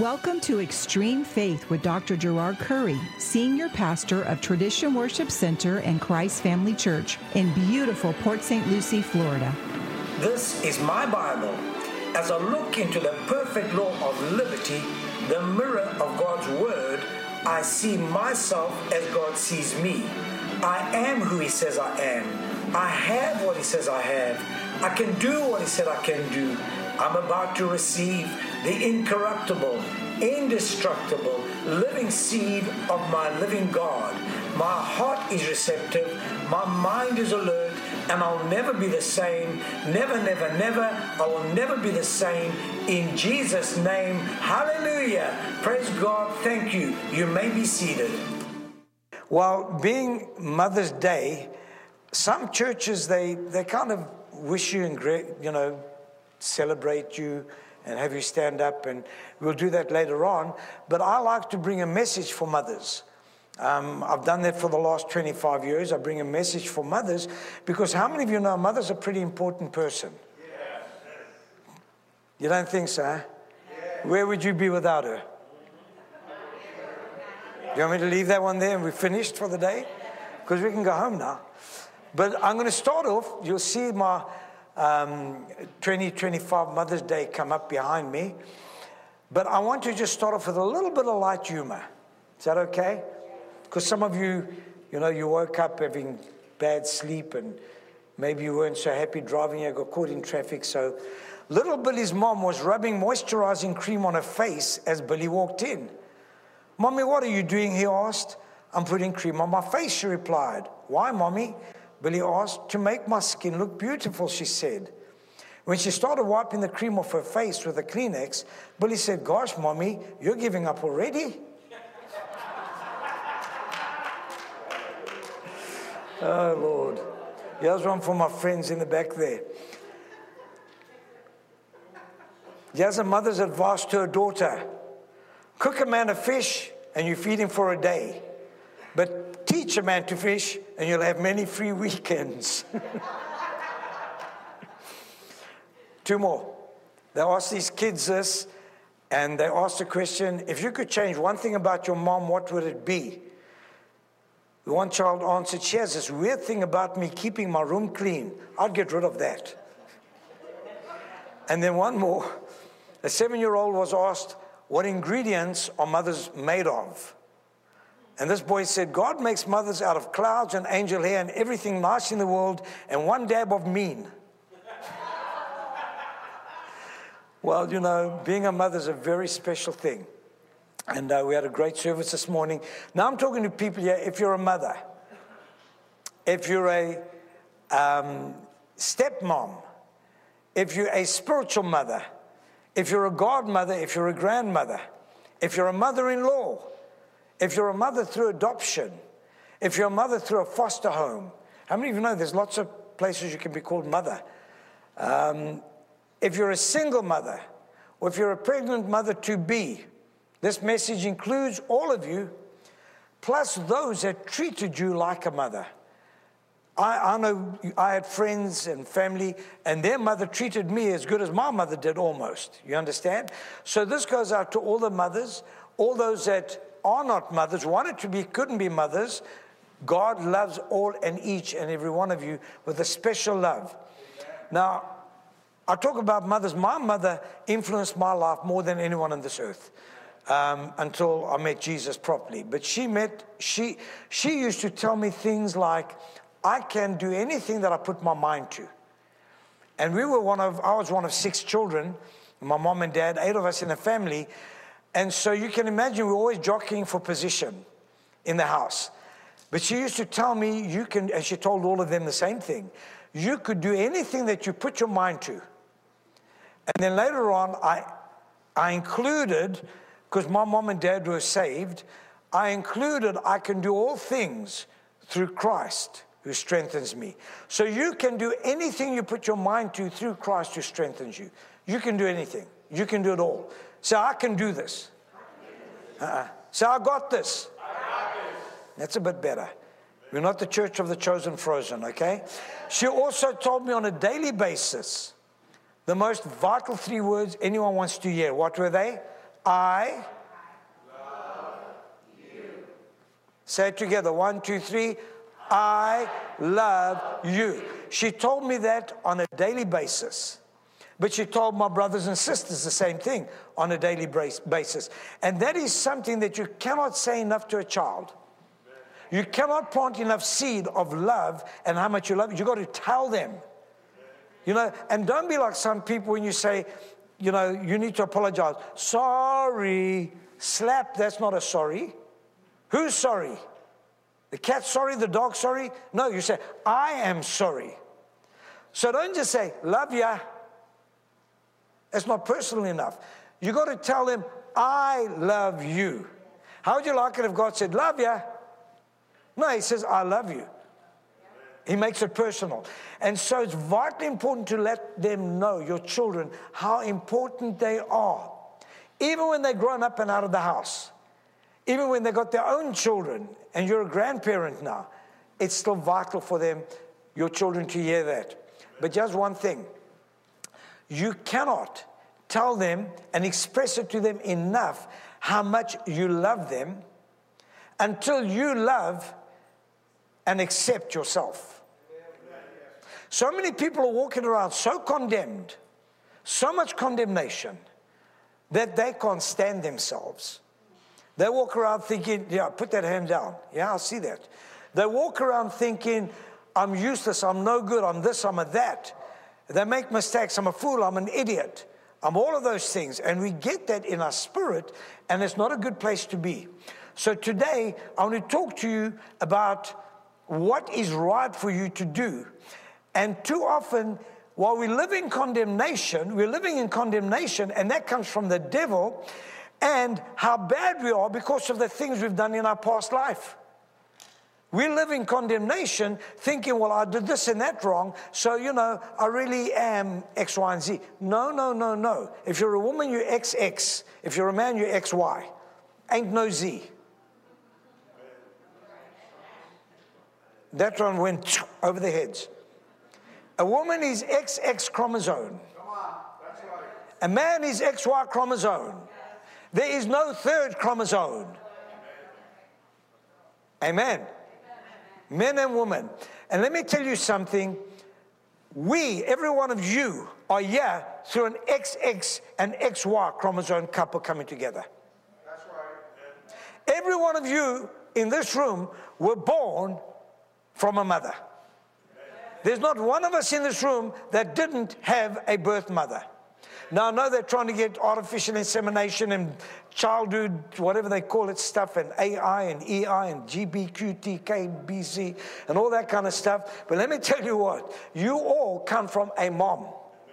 Welcome to Extreme Faith with Dr. Gerard Curry, Senior Pastor of Tradition Worship Center and Christ Family Church in beautiful Port St. Lucie, Florida. This is my Bible. As I look into the perfect law of liberty, the mirror of God's Word, I see myself as God sees me. I am who He says I am. I have what He says I have. I can do what He said I can do. I'm about to receive the incorruptible, indestructible, living seed of my living God. My heart is receptive, my mind is alert, and I'll never be the same. Never, never, never. I will never be the same. In Jesus' name, hallelujah. Praise God. Thank you. You may be seated. Well, being Mother's Day, some churches, they kind of wish you and, celebrate you and have you stand up, and we'll do that later on. But I like to bring a message for mothers. I've done that for the last 25 years. I bring a message for mothers because how many of you know mother's a pretty important person? Yes. You don't think so? Huh? Yes. Where would you be without her? Do you want me to leave that one there and we're finished for the day? Because we can go home now. But I'm going to start off. You'll see my 2025 Mother's Day come up behind me. But I want to just start off with a little bit of light humor. Is that okay? Because some of you, you woke up having bad sleep and maybe you weren't so happy driving, you got caught in traffic. So little Billy's mom was rubbing moisturizing cream on her face as Billy walked in. "Mommy, what are you doing?" he asked. "I'm putting cream on my face," she replied. "Why, Mommy?" Billy asked. "To make my skin look beautiful," she said. When she started wiping the cream off her face with a Kleenex, Billy said, "Gosh, Mommy, you're giving up already?" Oh, Lord. Here's one for my friends in the back there. Here's a mother's advice to her daughter. Cook a man a fish and you feed him for a day. But teach a man to fish and you'll have many free weekends. Two more. They asked these kids this, and they asked the question, if you could change one thing about your mom, what would it be? The one child answered, "She has this weird thing about me keeping my room clean. I'd get rid of that." And then one more. A 7-year-old was asked, what ingredients are mothers made of? And this boy said, "God makes mothers out of clouds and angel hair and everything nice in the world and one dab of mean." Well, being a mother is a very special thing. And we had a great service this morning. Now I'm talking to people here. If you're a mother, if you're a stepmom, if you're a spiritual mother, if you're a godmother, if you're a grandmother, if you're a mother-in-law, if you're a mother through adoption, if you're a mother through a foster home. How many of you know there's lots of places you can be called mother? If you're a single mother, or if you're a pregnant mother-to-be, this message includes all of you, plus those that treated you like a mother. I know I had friends and family, and their mother treated me as good as my mother did almost. You understand? So this goes out to all the mothers, all those that are not mothers, wanted to be, couldn't be mothers. God loves all and each and every one of you with a special love. Now, I talk about mothers. My mother influenced my life more than anyone on this earth. Until I met Jesus properly. But she used to tell me things like, I can do anything that I put my mind to. And I was one of 6 children, my mom and dad, 8 of us in the family. And so you can imagine we were always jockeying for position in the house. But she used to tell me, and she told all of them the same thing, you could do anything that you put your mind to. And then later on, I included, because my mom and dad were saved, I can do all things through Christ who strengthens me. So you can do anything you put your mind to through Christ who strengthens you. You can do anything. You can do it all. So I can do this. So I got this. That's a bit better. We're not the church of the chosen frozen, okay? She also told me on a daily basis the most vital 3 words anyone wants to hear. What were they? I love you. Say it together. 1, 2, 3. I love you. She told me that on a daily basis. But she told my brothers and sisters the same thing on a daily basis. And that is something that you cannot say enough to a child. You cannot plant enough seed of love and how much you love it. You've got to tell them. You know, and don't be like some people when you say, you know, you need to apologize. Sorry. Slap, that's not a sorry. Who's sorry? The cat sorry, the dog sorry? No, you say, I am sorry. So don't just say, love ya. It's not personal enough. You got to tell them, I love you. How would you like it if God said, love ya? No, he says, I love you. He makes it personal. And so it's vitally important to let them know, your children, how important they are. Even when they're grown up and out of the house. Even when they've got their own children and you're a grandparent now, it's still vital for them, your children, to hear that. But just one thing. You cannot tell them and express it to them enough how much you love them until you love and accept yourself. So many people are walking around so condemned, so much condemnation, that they can't stand themselves. They walk around thinking, yeah, put that hand down. Yeah, I see that. They walk around thinking, I'm useless, I'm no good, I'm this, I'm a that. They make mistakes, I'm a fool, I'm an idiot. I'm all of those things. And we get that in our spirit, and it's not a good place to be. So today, I want to talk to you about what is right for you to do. And too often, while we live in condemnation, we're living in condemnation, and that comes from the devil, and how bad we are because of the things we've done in our past life. We live in condemnation thinking, well, I did this and that wrong, so, you know, I really am X, Y, and Z. No, no, no, no. If you're a woman, you're XX. If you're a man, you're XY. Ain't no Z. That one went over the heads. A woman is XX chromosome. A man is XY chromosome. There is no third chromosome. Amen. Men and women. And let me tell you something. We, every one of you, are here through an XX and XY chromosome couple coming together. That's right. Every one of you in this room were born from a mother. There's not one of us in this room that didn't have a birth mother. Now, I know they're trying to get artificial insemination and childhood, whatever they call it, stuff, and AI and EI and GBQTKBC and all that kind of stuff. But let me tell you what, you all come from a mom.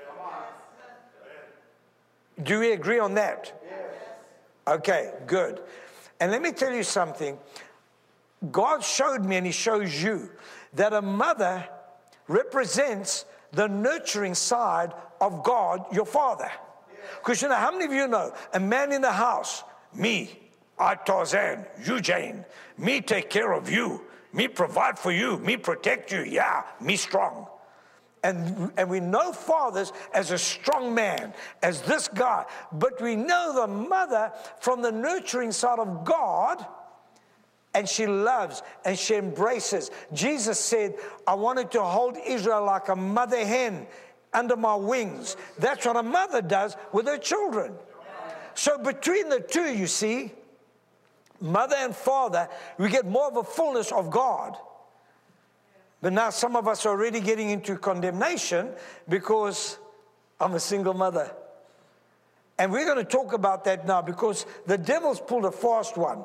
Do we agree on that? Okay, good. And let me tell you something. God showed me, and he shows you, that a mother represents the nurturing side of God, your Father. Because you know, how many of you know a man in the house, me, I Tarzan, you Jane, me take care of you, me provide for you, me protect you, yeah, me strong. And we know fathers as a strong man, as this guy, but we know the mother from the nurturing side of God. And she loves and she embraces. Jesus said, I wanted to hold Israel like a mother hen under my wings. That's what a mother does with her children. So between the two, you see, mother and father, we get more of a fullness of God. But now some of us are already getting into condemnation because I'm a single mother. And we're going to talk about that now because the devil's pulled a fast one.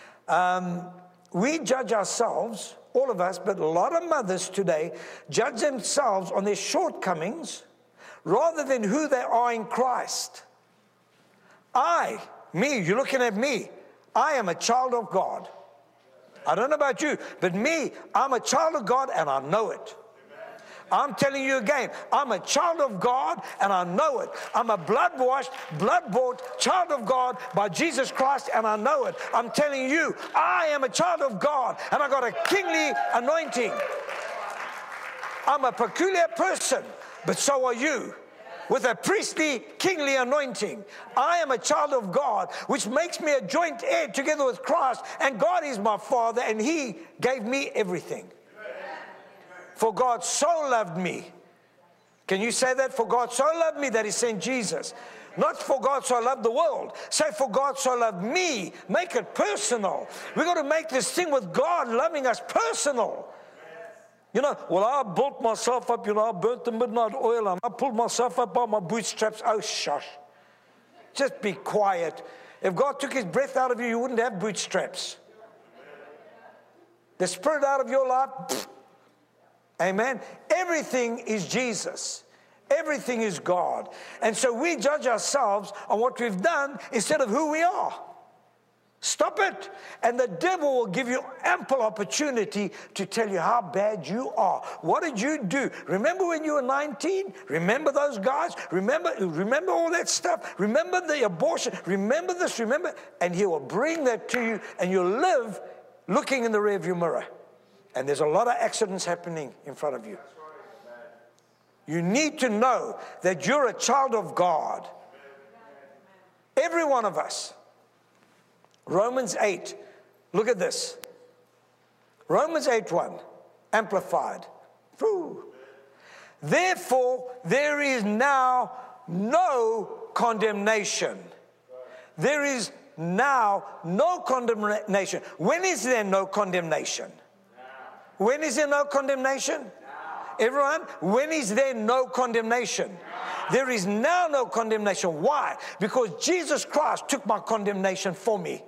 We judge ourselves, all of us, but a lot of mothers today judge themselves on their shortcomings rather than who they are in Christ. You're looking at me. I am a child of God. I don't know about you, but me, I'm a child of God and I know it. I'm telling you again, I'm a child of God and I know it. I'm a blood-washed, blood-bought child of God by Jesus Christ and I know it. I'm telling you, I am a child of God and I got a kingly anointing. I'm a peculiar person, but so are you. with a priestly, kingly anointing. I am a child of God, which makes me a joint heir together with Christ, and God is my Father, and He gave me everything. For God so loved me. Can you say that? For God so loved me that He sent Jesus. Not for God so loved the world. Say, for God so loved me. Make it personal. We've got to make this thing with God loving us personal. You know, well, I built myself up, I burnt the midnight oil and I pulled myself up by my bootstraps. Oh, shush. Just be quiet. If God took His breath out of you, you wouldn't have bootstraps. The Spirit out of your life, pfft. Amen. Everything is Jesus. Everything is God. And so we judge ourselves on what we've done instead of who we are. Stop it. And the devil will give you ample opportunity to tell you how bad you are. What did you do? Remember when you were 19? Remember those guys? Remember all that stuff? Remember the abortion? Remember this? Remember? And he will bring that to you, and you'll live looking in the rearview mirror. And there's a lot of accidents happening in front of you. You need to know that you're a child of God. Every one of us. Romans 8. Look at this. Romans 8:1. Amplified. Whew. Therefore, there is now no condemnation. There is now no condemnation. When is there no condemnation? When is there no condemnation? Everyone, when is there no condemnation? There is now no condemnation. Why? Because Jesus Christ took my condemnation for me.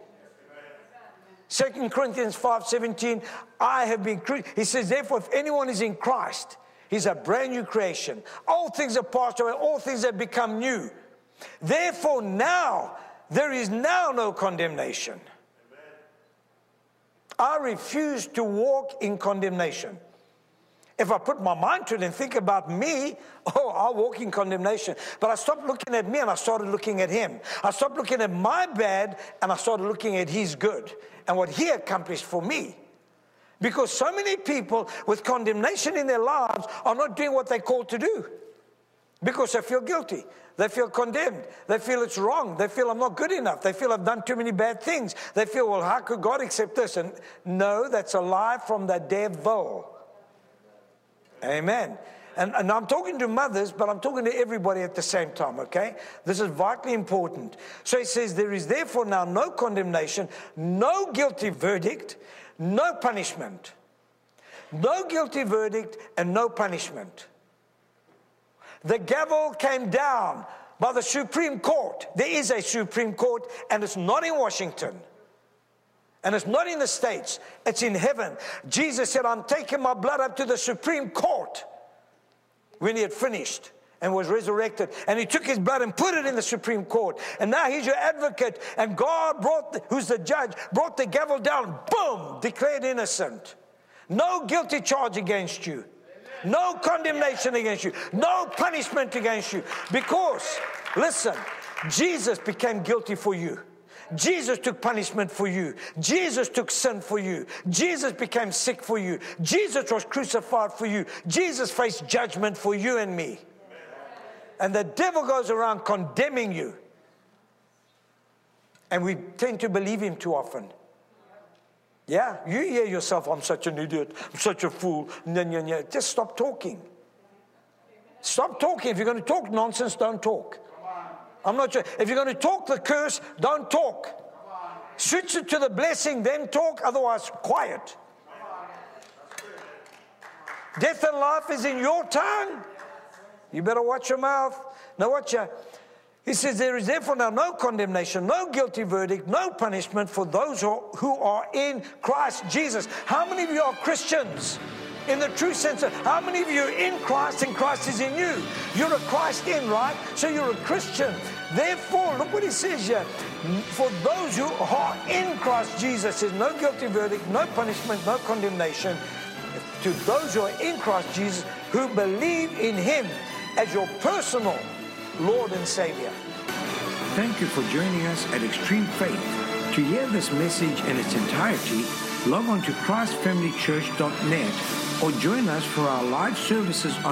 2 Corinthians 5:17, I have been, he says, therefore, if anyone is in Christ, he's a brand new creation. All things are passed away, all things have become new. Therefore, now, there is now no condemnation. I refuse to walk in condemnation. If I put my mind to it and think about me, I'll walk in condemnation. But I stopped looking at me and I started looking at Him. I stopped looking at my bad and I started looking at His good and what He accomplished for me. Because so many people with condemnation in their lives are not doing what they're called to do. Because they feel guilty. They feel condemned. They feel it's wrong. They feel I'm not good enough. They feel I've done too many bad things. They feel, well, how could God accept this? And no, that's a lie from the devil. Amen. And I'm talking to mothers, but I'm talking to everybody at the same time, okay? This is vitally important. So he says, there is therefore now no condemnation, no guilty verdict, no punishment. No guilty verdict and no punishment. The gavel came down by the Supreme Court. There is a Supreme Court, and it's not in Washington. And it's not in the States, it's in heaven. Jesus said, I'm taking my blood up to the Supreme Court when He had finished and was resurrected. And He took His blood and put it in the Supreme Court. And now He's your advocate. And God who's the judge, brought the gavel down, boom, declared innocent. No guilty charge against you. No condemnation against you. No punishment against you. Because, listen, Jesus became guilty for you. Jesus took punishment for you. Jesus took sin for you. Jesus became sick for you. Jesus was crucified for you. Jesus faced judgment for you and me. And the devil goes around condemning you. And we tend to believe him too often. Yeah, you hear yourself, I'm such an idiot, I'm such a fool. Just stop talking. Stop talking. If you're going to talk nonsense, don't talk. I'm not sure. If you're going to talk the curse, don't talk. Switch it to the blessing, then talk. Otherwise, quiet. Death and life is in your tongue. You better watch your mouth. Now watch your. He says, there is therefore now no condemnation, no guilty verdict, no punishment for those who are in Christ Jesus. How many of you are Christians? In the true sense of, how many of you are in Christ and Christ is in you? You're a Christ in, right? So you're a Christian. Therefore, look what he says here. For those who are in Christ Jesus, there's no guilty verdict, no punishment, no condemnation. To those who are in Christ Jesus, who believe in Him as your personal Lord and Savior. Thank you for joining us at Extreme Faith. To hear this message in its entirety, log on to ChristFamilyChurch.net or join us for our live services on